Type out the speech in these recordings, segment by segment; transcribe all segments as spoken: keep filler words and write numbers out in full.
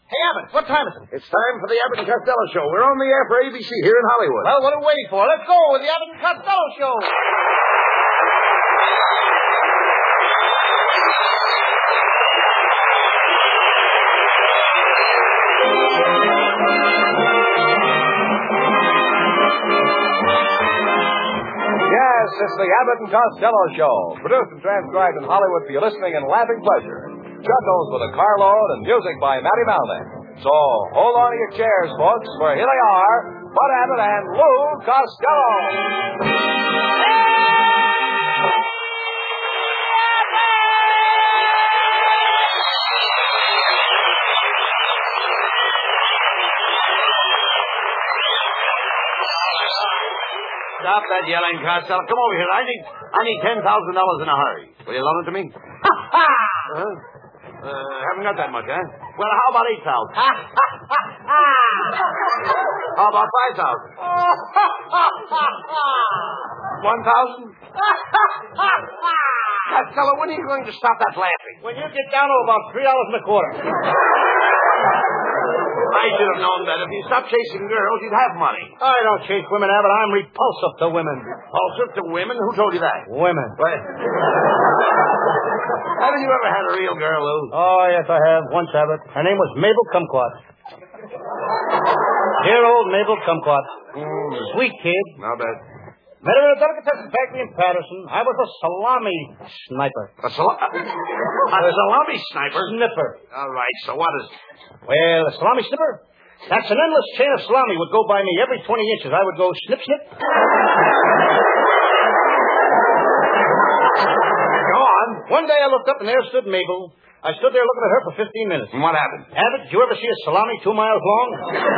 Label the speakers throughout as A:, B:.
A: Hey, Abbott, what time is it?
B: It's time for the Abbott and Costello Show. We're on the air for A B C here in Hollywood.
A: Well, what are we waiting for? Let's go with the Abbott and Costello Show.
C: Yes, it's the Abbott and Costello Show, produced and transcribed in Hollywood for your listening and laughing pleasure. Chuckles with a carload and music by Matty Malnick. So, hold on to your chairs, folks, for here they are, Bud Abbott and Lou Costello.
B: Stop that yelling, Costello. Come over here. I need I need ten thousand dollars in a hurry. Will you loan it to me?
A: Ha ha!
B: Huh? Uh, haven't got that much, huh? Well, how about eight thousand?
A: Ha ha ha ha!
B: How about five thousand?
A: Oh, ha ha ha ha!
B: One thousand?
A: Ha ha ha ha!
B: Costello, when are you going to stop that laughing?
A: When you get down to about three dollars and a quarter.
B: I should have known that. If you stopped chasing girls, you'd have money.
A: I don't chase women, Abbott. I'm repulsive to women.
B: Repulsive to women? Who told you that?
A: Women.
B: What? Haven't you ever had a real girl, Lou?
A: Oh, yes, I have. Once, Abbott. Her name was Mabel Kumquat. Dear old Mabel Kumquat.
B: Mm.
A: Sweet kid.
B: Not bad.
A: Met her in a delicatessen factory in Patterson. I was a salami sniper.
B: A, sal- a salami sniper?
A: Snipper.
B: All right, so what is it?
A: Well, a salami snipper? That's an endless chain of salami would go by me. Every twenty inches, I would go snip, snip.
B: Go on.
A: One day I looked up and there stood Mabel. I stood there looking at her for fifteen minutes.
B: And what happened?
A: Abbott, did you ever see a salami two miles long?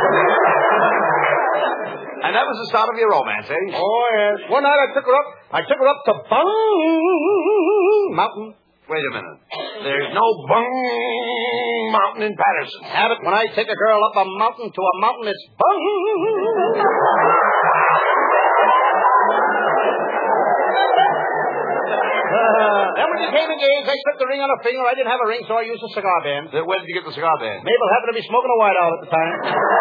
B: And that was the start of your romance, eh?
A: Oh, yes. One night I took her up. I took her up to Bung Mountain.
B: Wait a minute. There's no Bung Mountain in Patterson.
A: Abbott, when I take a girl up a mountain to a mountain, it's Bung. Uh, then when you came engaged, I slipped the ring on her finger. I didn't have a ring, so I used a cigar band.
B: Where did you get the cigar band?
A: Mabel happened to be smoking a White Owl at the time.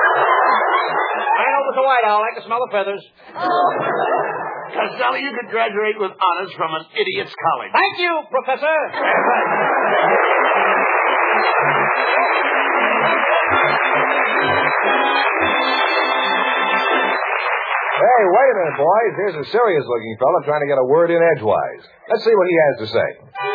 A: I know it was a White Owl. I could smell the feathers.
B: Costello, you could graduate with honors from an idiot's college.
A: Thank you, Professor.
C: Hey, wait a minute, boys. Here's a serious-looking fella trying to get a word in edgewise. Let's see what he has to say.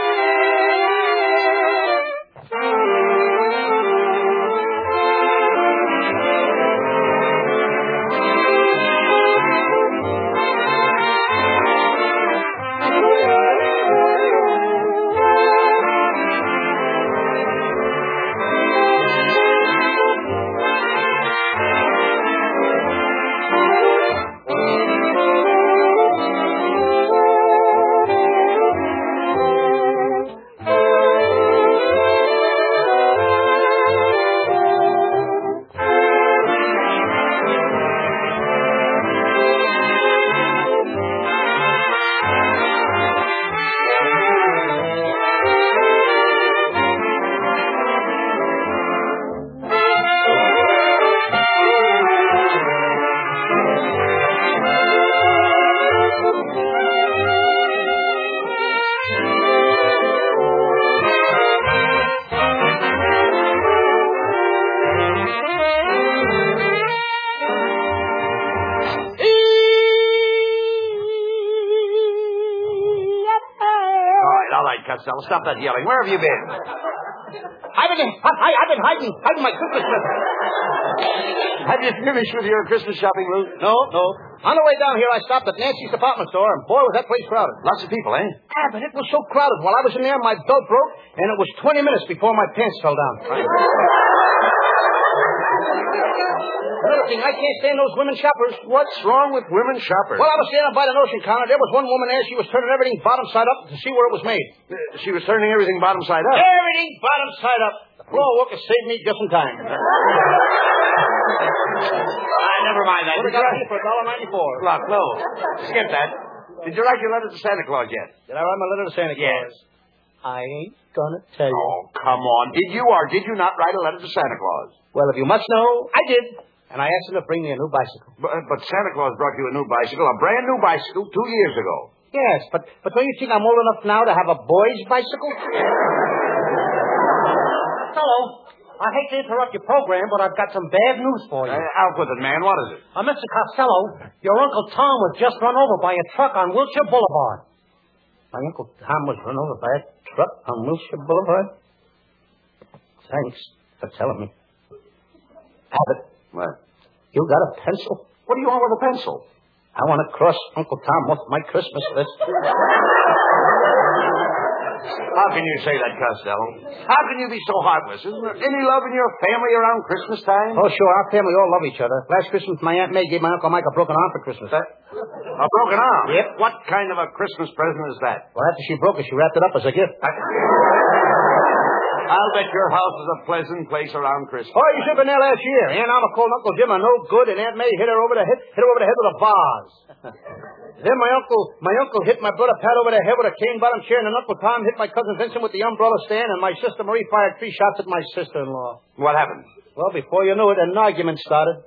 B: Costello, stop that yelling. Where have you been?
A: I've been, I, I've been hiding, hiding my Christmas present.
B: Have you finished with your Christmas shopping, Lou?
A: No, no. On the way down here, I stopped at Nancy's department store, and boy, was that place crowded.
B: Lots of people, eh?
A: Ah, but it was so crowded. While I was in there, my belt broke, and it was twenty minutes before my pants fell down. Another thing, I can't stand those women shoppers.
B: What's wrong with women shoppers?
A: Well, I was standing by the notion counter. There was one woman there. She was turning everything bottom side up to see where it was made.
B: Uh, she was turning everything bottom side up?
A: Everything bottom side up. The floor worker saved me just in time.
B: Ah, never mind that.
A: Would have got me for a dollar ninety-four.
B: Look, no. Skip that. Did you write your letter to Santa Claus yet?
A: Did I write my letter to Santa Claus?
B: Yes.
A: I ain't gonna tell you.
B: Oh, come on. Did you or did you not write a letter to Santa Claus?
A: Well, if you must know, I did. And I asked him to bring me a new bicycle.
B: But, but Santa Claus brought you a new bicycle, a brand new bicycle, two years ago.
A: Yes, but, but don't you think I'm old enough now to have a boy's bicycle? Hello. I hate to interrupt your program, but I've got some bad news for you.
B: Uh, out with it, man. What is it?
A: Uh, Mister Costello, your Uncle Tom was just run over by a truck on Wilshire Boulevard. My Uncle Tom was run over by a truck on Wilshire Boulevard? Thanks for telling me. Abbott.
B: What?
A: You got a pencil?
B: What do you want with a pencil?
A: I want to cross Uncle Tom off my Christmas list.
B: How can you say that, Costello? How can you be so heartless? Isn't there any love in your family around Christmas time?
A: Oh, sure. Our family all love each other. Last Christmas, my Aunt May gave my Uncle Mike a broken arm for Christmas.
B: That, a broken arm?
A: Yep.
B: What kind of a Christmas present is that?
A: Well, after she broke it, she wrapped it up as a gift.
B: I... I'll bet your house is a pleasant place around Christmas.
A: Oh, you should have been there last year. Aunt Alma called Uncle Jim a no good, and Aunt May hit her over the head, hit her over the head with a vase. Then my uncle, my uncle hit my brother Pat over the head with a cane bottom chair, and then Uncle Tom hit my cousin Vincent with the umbrella stand, and my sister Marie fired three shots at my sister-in-law.
B: What happened?
A: Well, before you knew it, an argument started.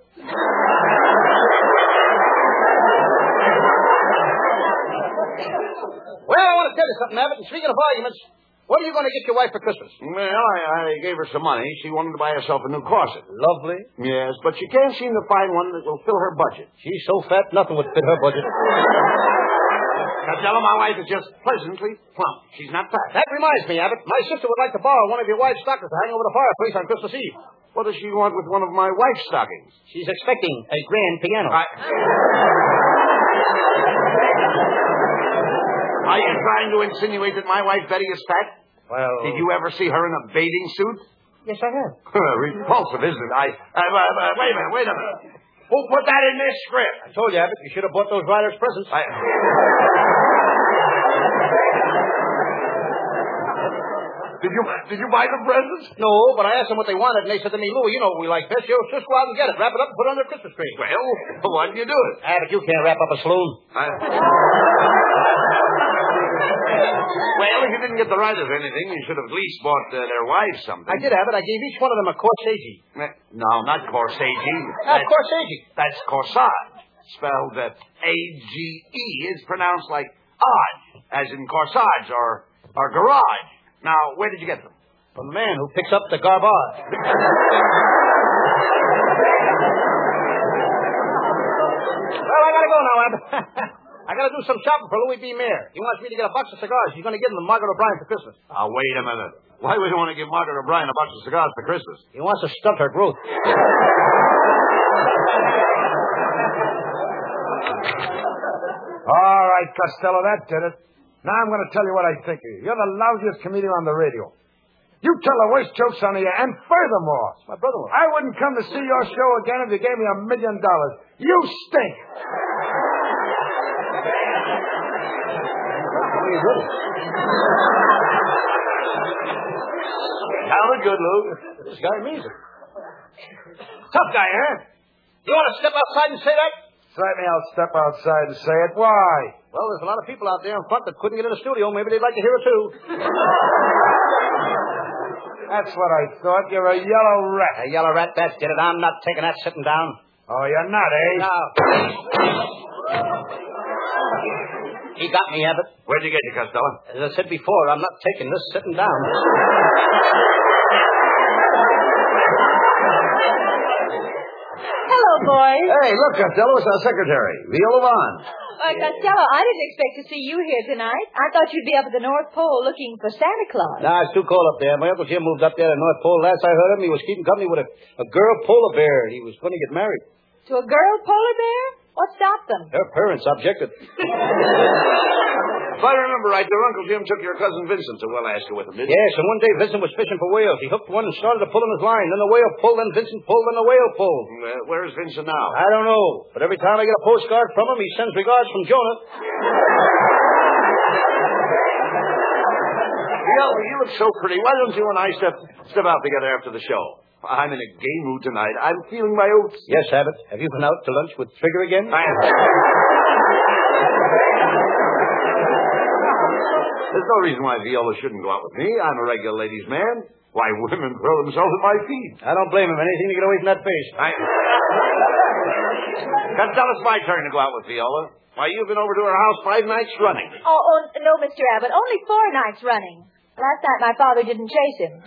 A: Well, I want to tell you something, Abbott. And speaking of arguments, what are you going to get your wife for Christmas?
B: Well, I, I gave her some money. She wanted to buy herself a new corset.
A: Lovely.
B: Yes, but she can't seem to find one that will fill her budget.
A: She's so fat, nothing would fit her budget.
B: Costello, my wife is just pleasantly plump. She's not fat.
A: That reminds me, Abbott. My sister would like to borrow one of your wife's stockings to hang over the fireplace on Christmas Eve.
B: What does she want with one of my wife's stockings?
A: She's expecting a grand piano.
B: I... Are you trying to insinuate that my wife Betty is fat?
A: Well...
B: Did you ever see her in a bathing suit?
A: Yes, I have.
B: Repulsive, isn't it? I... Uh, uh, uh, wait a minute, wait a minute. Who put that in this script?
A: I told you, Abbott, you should have bought those riders presents.
B: I... Did you did you buy the presents?
A: No, but I asked them what they wanted, and they said to me, Louie, you know what we like best. You just go out and get it. Wrap it up and put it on their Christmas tree.
B: Well, why did you do it?
A: Abbott, you can't wrap up a saloon.
B: I... Well, if you didn't get the writers or anything, you should have at least bought uh, their wives something.
A: I did, Abbott. I gave each one of them a corsage.
B: No, not corsage.
A: That's corsage.
B: That's corsage. Spelled uh, A G E is pronounced like odd, as in corsage or, or garage. Now, where did you get them?
A: From the man who picks up the garbage. Well, I gotta go now, Abbott. I gotta do some shopping for Louis B. Mayer. He wants me to get a box of cigars. He's gonna give them to Margaret O'Brien for Christmas.
B: Now, wait a minute. Why would you want to give Margaret O'Brien a box of cigars for Christmas?
A: He wants to stunt her growth.
D: All right, Costello, that did it. Now I'm going to tell you what I think of you. You're the lousiest comedian on the radio. You tell the worst jokes on the air, and furthermore,
A: My brother-in-law.
D: I wouldn't come to see your show again if you gave me a million dollars. You stink.
B: Sounded good, Lou.
A: This guy means it. Tough guy, huh? You want to step outside and say that?
D: Certainly I'll step outside and say it. Why?
A: Well, there's a lot of people out there in front that couldn't get in the studio. Maybe they'd like to hear it, too.
D: That's what I thought. You're a yellow rat.
A: A yellow rat, that's get it. I'm not taking that sitting down.
D: Oh, you're not, eh?
A: No. He got me, Abbott.
B: Where'd you get you, Costello?
A: As I said before, I'm not taking this sitting down.
E: Hello, boys.
B: Hey, look, Costello, it's our secretary, Viola Vaughn.
E: Uh, Costello, I didn't expect to see you here tonight. I thought you'd be up at the North Pole looking for Santa Claus.
A: Nah, it's too cold up there. My Uncle Jim moved up there to the North Pole. Last I heard him, he was keeping company with a, a girl polar bear, and he was going to get married.
E: To a girl polar bear? What stopped them?
A: Her parents objected.
B: If I remember right, your Uncle Jim took your cousin Vincent to Alaska with him, didn't he?
A: Yes, and one day Vincent was fishing for whales. He hooked one and started to pull in his line. Then the whale pulled, then Vincent pulled, then the whale pulled.
B: Uh, where is Vincent now?
A: I don't know, but every time I get a postcard from him, he sends regards from Jonah.
B: Viola, you look so pretty. Why don't you and I step step out together after the show? I'm in a gay mood tonight. I'm feeling my oats.
A: Yes, Abbott. Have you been out to lunch with Trigger again?
B: I am. There's no reason why Viola shouldn't go out with me. I'm a regular ladies' man. Why, women throw themselves at my feet.
A: I don't blame him. Anything to get away from that face.
B: I... Costello, it's my turn to go out with Viola. Why, you've been over to her house five nights running.
E: Oh, oh no, Mister Abbott. Only four nights running. Last night my father didn't chase him.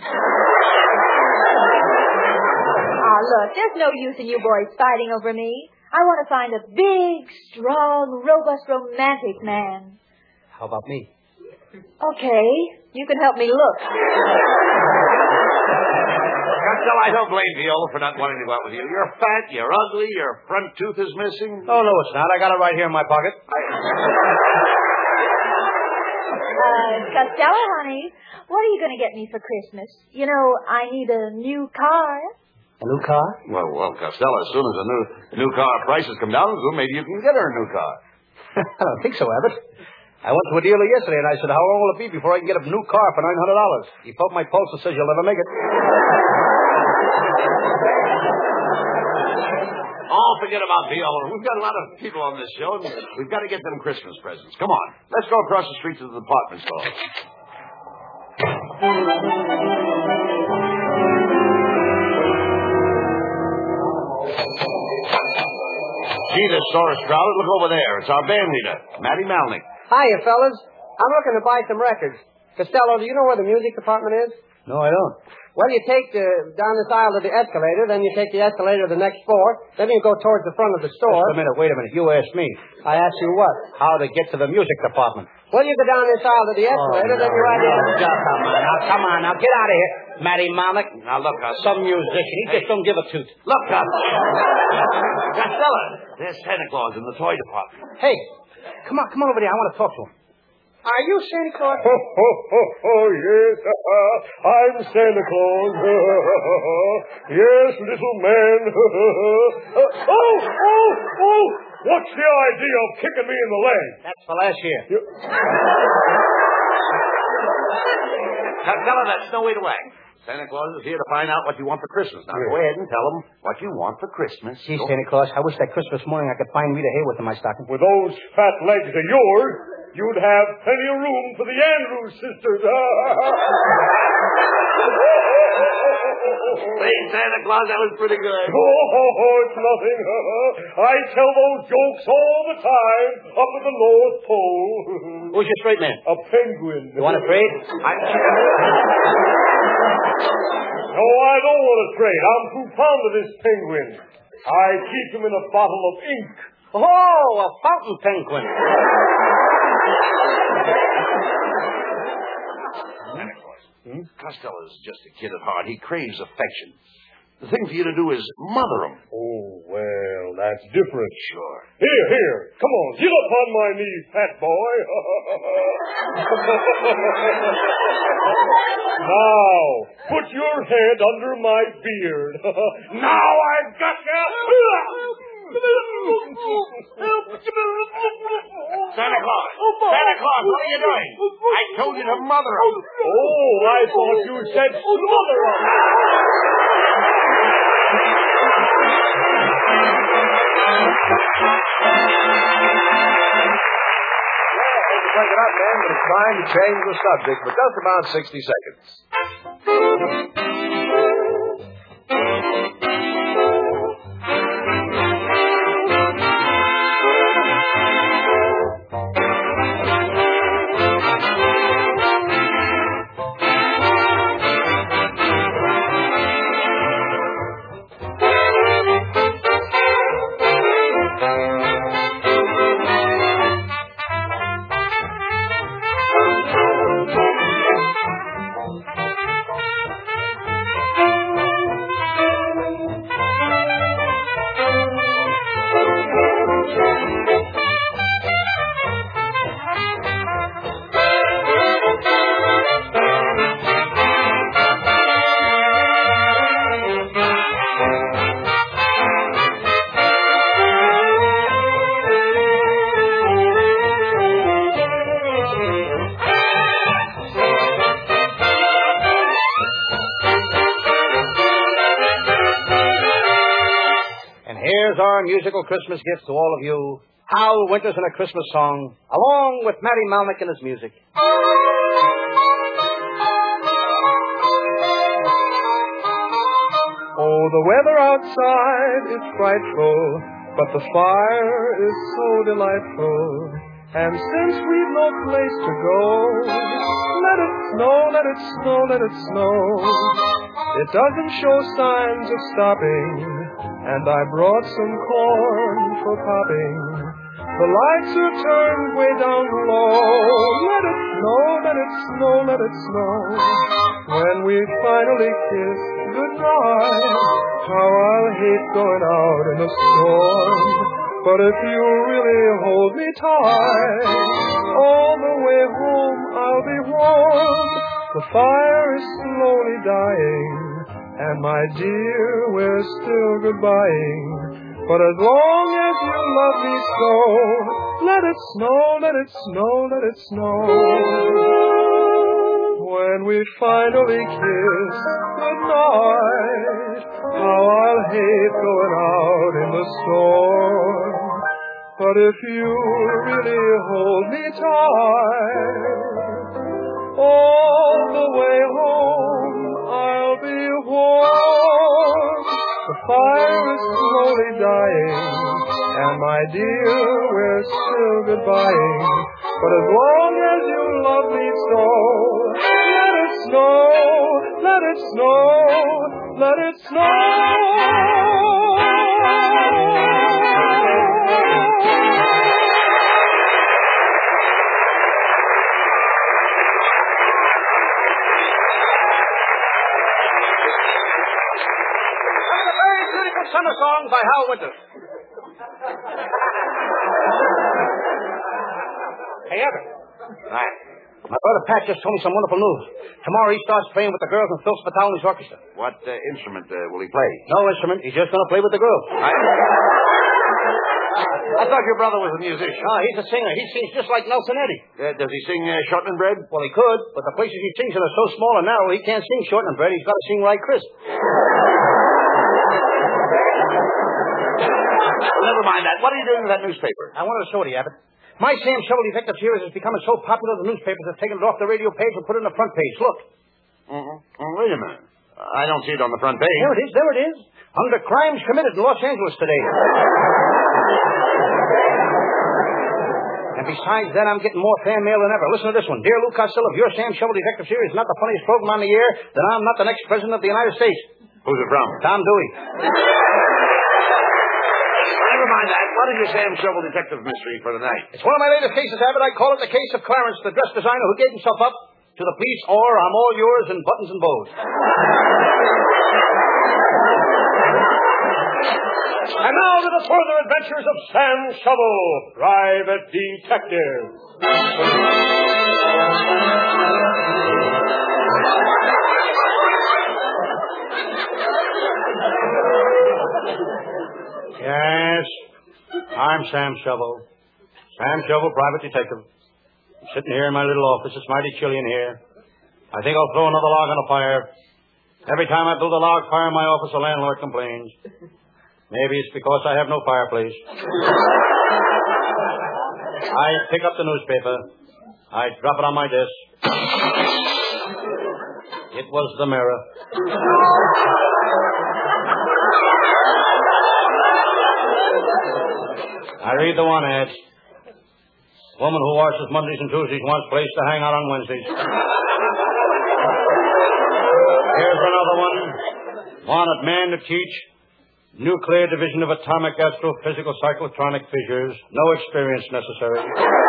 E: Ah, look, there's no use in you boys fighting over me. I want to find a big, strong, robust, romantic man.
A: How about me?
E: Okay, you can help me look.
B: Costello, I don't blame Viola for not wanting to go out with you. You're fat, you're ugly, your front tooth is missing.
A: Oh, no, it's not. I got it right here in my pocket.
E: Uh, Costello, honey, what are you going to get me for Christmas? You know, I need a new car.
A: A new car?
B: Well, well, Costello, as soon as the new new car prices come down, maybe you can get her a new car.
A: I don't think so, Abbott. I went to a dealer yesterday, and I said, how long will it be before I can get a new car for nine hundred dollars? He felt my pulse and says, you'll never make it.
B: Oh, forget about Viola. We've got a lot of people on this show, and we've got to get them Christmas presents. Come on. Let's go across the street to the department store. Gee, this store is crowded. Look over there. It's our band leader, Matty Malnick.
F: Hiya, fellas. I'm looking to buy some records. Costello, do you know where the music department is?
A: No, I don't.
F: Well, you take the, down this aisle to the escalator, then you take the escalator to the next floor, then you go towards the front of the store.
A: Just a minute, wait a minute. You asked me.
F: I asked you what?
A: How to get to the music department.
F: Well, you go down this aisle to the escalator,
A: oh,
F: then
A: no,
F: you're right
A: no,
F: in.
A: Just come on, now, come on, now, get out of here. Matty Malnick.
B: Now, look, uh,
A: Some musician. He just don't give a toot.
B: Look, uh, Costello, there's Santa Claus in the toy department.
A: Hey, come on, come on over there. I want to talk to him.
F: Are you Santa Claus?
G: Ho, ho, ho, ho, yes. I'm Santa Claus. Yes, little man. oh, oh, oh. What's the idea of kicking me in the leg?
A: That's for last year.
G: You...
B: Costello, that's no way to act. Santa Claus is here to find out what you want for Christmas. Now, go ahead and tell him what you want for Christmas.
A: Gee,
B: Go.
A: Santa Claus, I wish that Christmas morning I could find Rita Hayworth in my stocking.
G: With those fat legs of yours, you'd have plenty of room for the Andrews sisters.
B: Hey, Santa Claus, that was pretty good.
G: Oh, it's nothing. I tell those jokes all the time up at the North Pole.
A: Who's your straight man?
G: A penguin.
A: You want to trade?
B: I...
G: No, I don't want to trade. I'm too fond of this penguin. I keep him in a bottle of ink.
A: Oh, a fountain penguin.
B: Santa Claus. Hmm? Costello's just a kid at heart. He craves affection. The thing for you to do is mother him.
G: Oh, well, that's different.
B: Sure.
G: Here, here. Come on. Get up on my knees, fat boy. Now, put your head under my beard. Now I've got you.
B: Santa Claus! Santa Claus, what are you doing? I told you to mother him.
G: Oh, I thought you said smother him.
C: Break it up, man, but it's time to change the subject for just about sixty seconds.
A: Here's our musical Christmas gift to all of you Hal Winters and a Christmas Song, along with Matty Malnick and his music.
H: Oh, the weather outside is frightful, but the fire is so delightful. And since we've no place to go, let it snow, let it snow, let it snow. It doesn't show signs of stopping, and I brought some corn for popping. The lights are turned way down low. Let it snow, let it snow, let it snow. When we finally kiss goodnight, how I'll hate going out in the storm. But if you really hold me tight, all the way home I'll be warm. The fire is slowly dying, and my dear, we're still goodbying. But as long as you love me so, let it snow, let it snow, let it snow. When we finally kiss goodnight, how I'll hate going out in the storm. But if you really hold me tight, all the way home I'll be warm. The fire is slowly dying, and my dear, we're still goodbying. But as long as you love me so, let it snow, let it snow, let it snow.
A: Summer Song by Hal Winters. Hey, Everett.
B: Hi.
A: My brother Pat just told me some wonderful news. Tomorrow he starts playing with the girls in Phil Spatali's orchestra.
B: What uh, instrument uh, will he play?
A: No instrument. He's just going to play with the girls.
B: I... I thought your brother was a musician.
A: No, he's a singer. He sings just like Nelson Eddy.
B: Uh, does he sing uh, Short and Bread?
A: Well, he could, but the places he sings in are so small and narrow, he can't sing Short and Bread. He's got to sing like Chris.
B: Never mind that. What are you doing with that newspaper?
A: I wanted to show it to you, Abbott. My Sam Shovel Detective series is becoming so popular, the newspapers have taken it off the radio page and put it on the front page. Look.
B: Mm-hmm. Oh, wait a minute. I don't see it on the front page.
A: There it is. There it is. Under crimes committed in Los Angeles today. And besides that, I'm getting more fan mail than ever. Listen to this one. Dear Lou Costello, if your Sam Shovel Detective series is not the funniest program on the air, then I'm not the next president of the United States.
B: Who's it from?
A: Tom Dewey.
B: Never mind that. What is your Sam Shovel Detective mystery for the night?
A: It's one of my latest cases, Abbott. I call it the case of Clarence, the dress designer who gave himself up to the police, or I'm all yours in buttons and bows.
G: And now to the further adventures of Sam Shovel, Private Detective.
A: Yes, I'm Sam Shovel. Sam Shovel, Private Detective. I'm sitting here in my little office. It's mighty chilly in here. I think I'll throw another log on the fire. Every time I throw the log fire in my office, the landlord complains. Maybe it's because I have no fireplace. I pick up the newspaper. I drop it on my desk. It was the Mirror. I read the one ad. Woman who washes Mondays and Tuesdays wants place to hang out on Wednesdays. Here's another one. Wanted man to teach nuclear division of atomic astrophysical cyclotronic fissures. No experience necessary.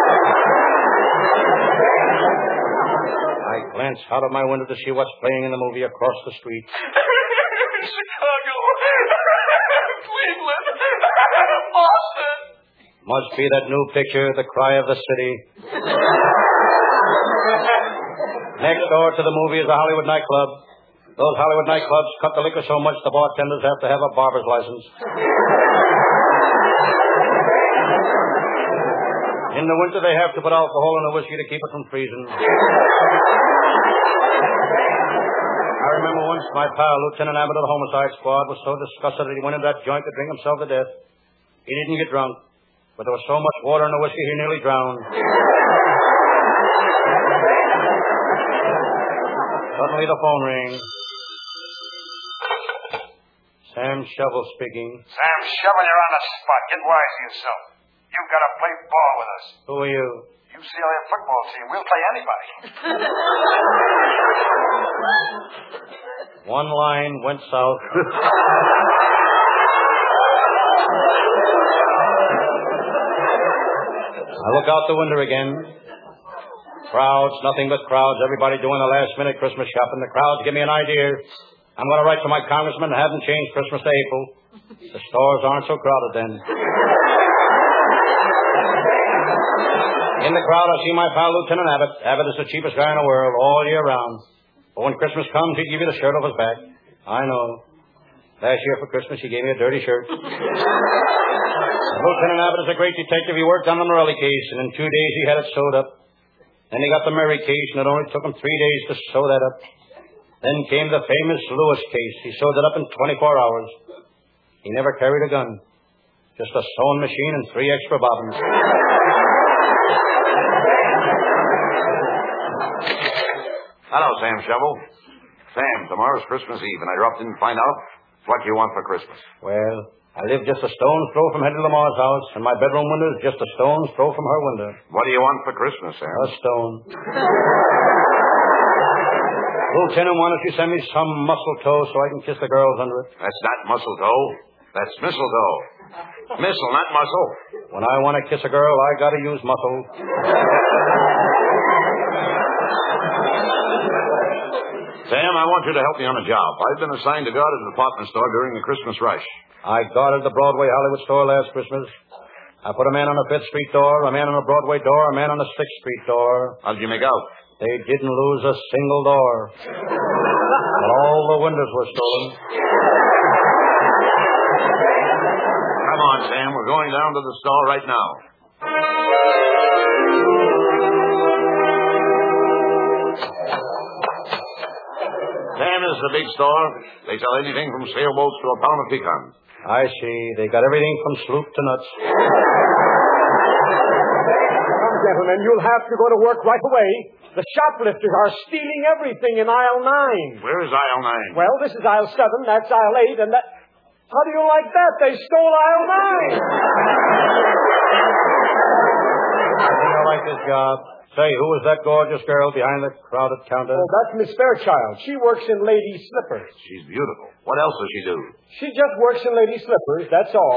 A: I glance out of my window to see what's playing in the movie across the street.
I: Chicago. Cleveland. Boston.
A: Must be that new picture, The Cry of the City. Next door to the movie is a Hollywood nightclub. Those Hollywood nightclubs cut the liquor so much the bartenders have to have a barber's license. In the winter, they have to put alcohol in the whiskey to keep it from freezing. I remember once my pal, Lieutenant Abbott of the Homicide Squad, was so disgusted that he went into that joint to drink himself to death. He didn't get drunk. but there was so much water in the whiskey he nearly drowned. Suddenly the phone rang. Sam Shovel speaking.
J: Sam Shovel, you're on the spot. Get wise to yourself. You've got to play ball with us.
A: Who are you?
J: U C L A football team. We'll play anybody.
A: One line went south. I look out the window again. Crowds, nothing but crowds. Everybody doing the last-minute Christmas shopping. The crowds give me an idea. I'm going to write to my congressman and have them change Christmas to April. The stores aren't so crowded then. In the crowd, I see my pal, Lieutenant Abbott. Abbott is the cheapest guy in the world all year round. But when Christmas comes, he'd give you the shirt off his back. I know. Last year for Christmas, he gave me a dirty shirt. Lieutenant Abbott is a great detective. He worked on the Morelli case, and in two days he had it sewed up. Then he got the Murray case, and it only took him three days to sew that up. Then came the famous Lewis case. He sewed it up in twenty-four hours. He never carried a gun. Just a sewing machine and three extra bobbins.
B: Hello, Sam Shovel. Sam, tomorrow's Christmas Eve, and I dropped in to find out what you want for Christmas.
A: Well, I live just a stone's throw from Hetty Lamar's house, and my bedroom window is just a stone's throw from her window.
B: What do you want for Christmas, Sam?
A: A stone. Lieutenant, why don't you send me some mistletoe so I can kiss the girls under it?
B: That's not mistletoe. That's mistletoe. Missile, not muscle.
A: When I want to kiss a girl, I got to use muscle.
B: Sam, I want you to help me on a job. I've been assigned to guard a department store during the Christmas rush.
A: I guarded the Broadway Hollywood store last Christmas. I put a man on the Fifth Street door, a man on the Broadway door, a man on the Sixth Street door.
B: How did you make out?
A: They didn't lose a single door. But all the windows were stolen.
B: Come on, Sam. We're going down to the store right now. Sam is the big store. They sell anything from sailboats to a pound of pecans.
A: I see. They got everything from sloop to nuts.
F: Come, gentlemen, you'll have to go to work right away. The shoplifters are stealing everything in aisle nine.
B: Where is aisle nine?
F: Well, this is aisle seven, that's aisle eight, and that... How do you like that? They stole aisle nine.
A: I think I like this job. Say, who is that gorgeous girl behind the crowded counter?
F: Oh, that's Miss Fairchild. She works in lady slippers.
B: She's beautiful. What else does she do?
F: She just works in lady slippers, that's all.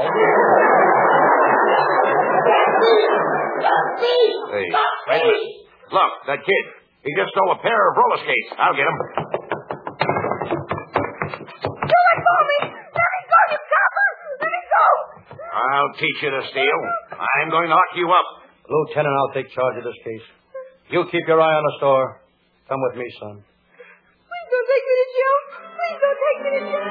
B: Hey, wait a minute. Look, that kid. He just stole a pair of roller skates. I'll get him.
E: Do it for me! Let me go, you copper! Let me go!
B: I'll teach you to steal. I'm going to lock you up.
A: Lieutenant, I'll take charge of this case. You keep your eye on the store. Come with me, son.
E: Please don't take me to jail. Please don't take me to jail.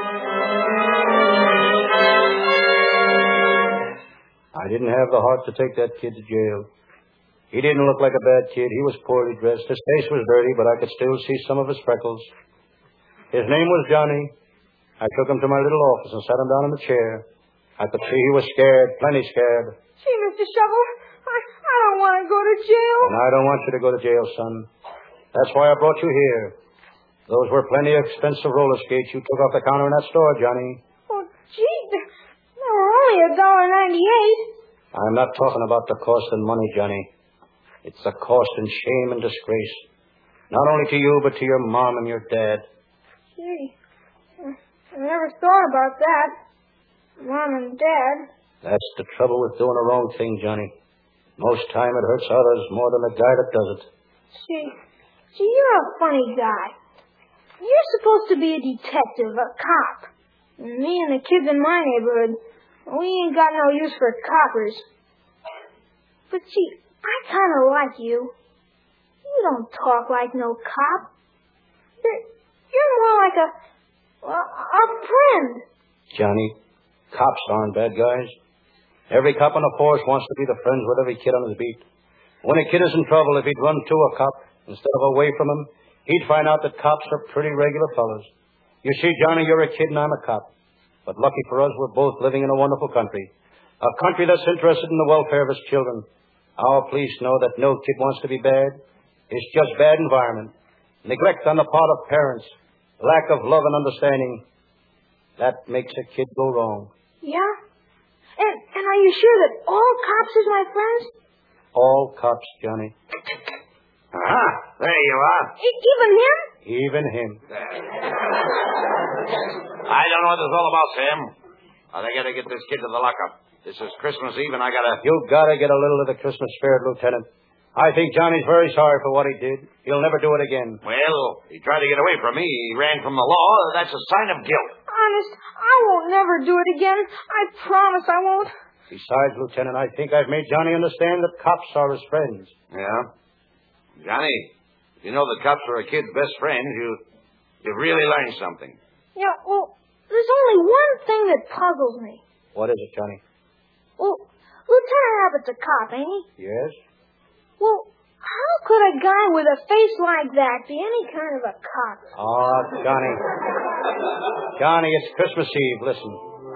A: I didn't have the heart to take that kid to jail. He didn't look like a bad kid. He was poorly dressed. His face was dirty, but I could still see some of his freckles. His name was Johnny. I took him to my little office and sat him down in the chair. I could see he was scared, plenty scared.
E: Gee, Mister Shovel, I, I don't want to go to jail.
A: And I don't want you to go to jail, son. That's why I brought you here. Those were plenty expensive roller skates you took off the counter in that store, Johnny.
E: Oh, gee, they were only a dollar ninety-eight.
A: I'm not talking about the cost in money, Johnny. It's the cost in shame and disgrace. Not only to you, but to your mom and your dad.
E: Gee, I never thought about that. Mom and Dad.
A: That's the trouble with doing a wrong thing, Johnny. Most time it hurts others more than the guy that does it.
E: Gee, gee, you're a funny guy. You're supposed to be a detective, a cop. And me and the kids in my neighborhood, we ain't got no use for coppers. But gee, I kind of like you. You don't talk like no cop. You're, you're more like a, a, a friend.
A: Johnny, cops aren't bad guys. Every cop on the force wants to be the friends with every kid on his beat. When a kid is in trouble, if he'd run to a cop instead of away from him, he'd find out that cops are pretty regular fellows. You see, Johnny, you're a kid and I'm a cop. But lucky for us, we're both living in a wonderful country. A country that's interested in the welfare of its children. Our police know that no kid wants to be bad. It's just bad environment. Neglect on the part of parents. Lack of love and understanding. That makes a kid go wrong.
E: Yeah? And, and are you sure that all cops is my friends?
A: All cops, Johnny.
B: Ah, there you are.
E: E- even him?
A: Even him.
B: I don't know what this is all about, Sam. I gotta get this kid to the lockup. This is Christmas Eve, and I gotta...
A: You gotta get a little of the Christmas spirit, Lieutenant. I think Johnny's very sorry for what he did. He'll never do it again.
B: Well, he tried to get away from me. He ran from the law. That's a sign of guilt.
E: Honest, I won't never do it again. I promise I won't.
A: Besides, Lieutenant, I think I've made Johnny understand that cops are his friends.
B: Yeah? Johnny, if you know that cops are a kid's best friend, you, you've really learned something.
E: Yeah, well, there's only one thing that puzzles me.
A: What is it, Johnny?
E: Well, Lieutenant Abbott's a cop, ain't he?
A: Yes?
E: Well, how could a guy with a face like that be any kind of a cop?
A: Oh, Johnny. Johnny, it's Christmas Eve. Listen.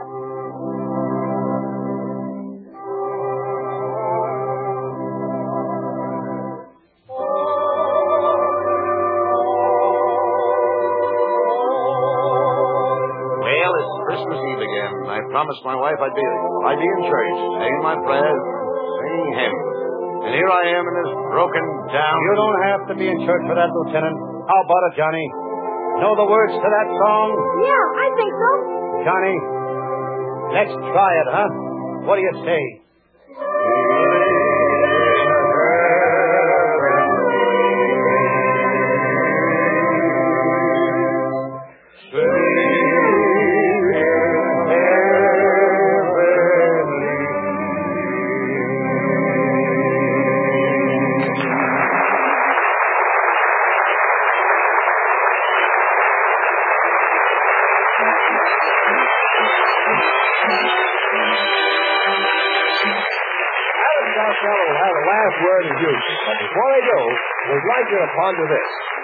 B: Well, it's Christmas Eve again. I promised my wife I'd be, I'd be in church, saying my prayers, singing hymns. And here I am in this broken down...
A: You don't have to be in church for that, Lieutenant. How about it, Johnny? Know the words to that song?
E: Yeah, I think so.
A: Johnny, let's try it, huh? What do you say?
C: Will have the last word in use. But before they do, we'd like you to ponder this.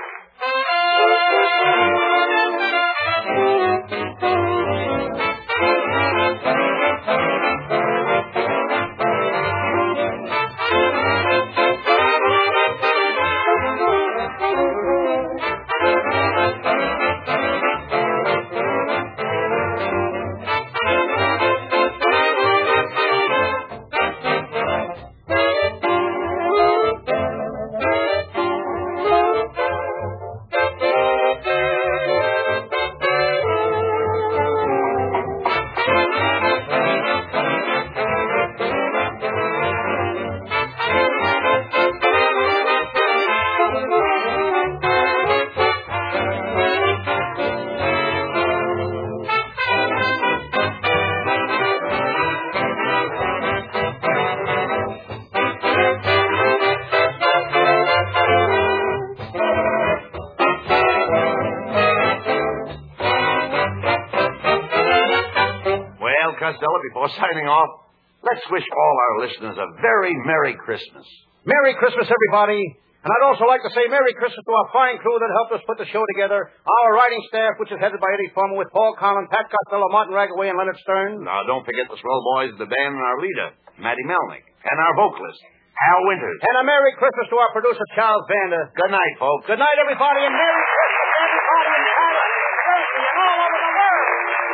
B: Costello, before signing off, let's wish all our listeners a very Merry Christmas.
A: Merry Christmas, everybody. And I'd also like to say Merry Christmas to our fine crew that helped us put the show together. Our writing staff, which is headed by Eddie Foreman, with Paul Collins, Pat Costello, Martin Ragaway, and Leonard Stern.
B: Now, don't forget the swell boys of the band and our leader, Matty Melnick, and our vocalist, Hal Winters.
A: And a Merry Christmas to our producer, Charles Vander.
B: Good night, folks.
A: Good night, everybody, and Merry Christmas, everybody in Paris, Turkey, and all over the world.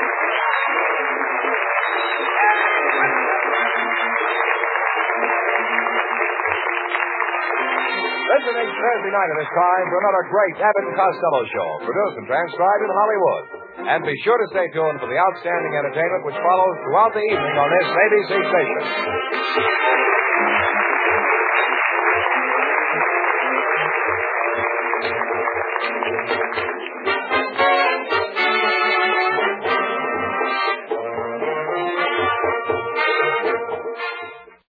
C: Listen next Thursday night at this time for another great Abbott and Costello show, produced and transcribed in Hollywood. And be sure to stay tuned for the outstanding entertainment which follows throughout the evening on this A B C station.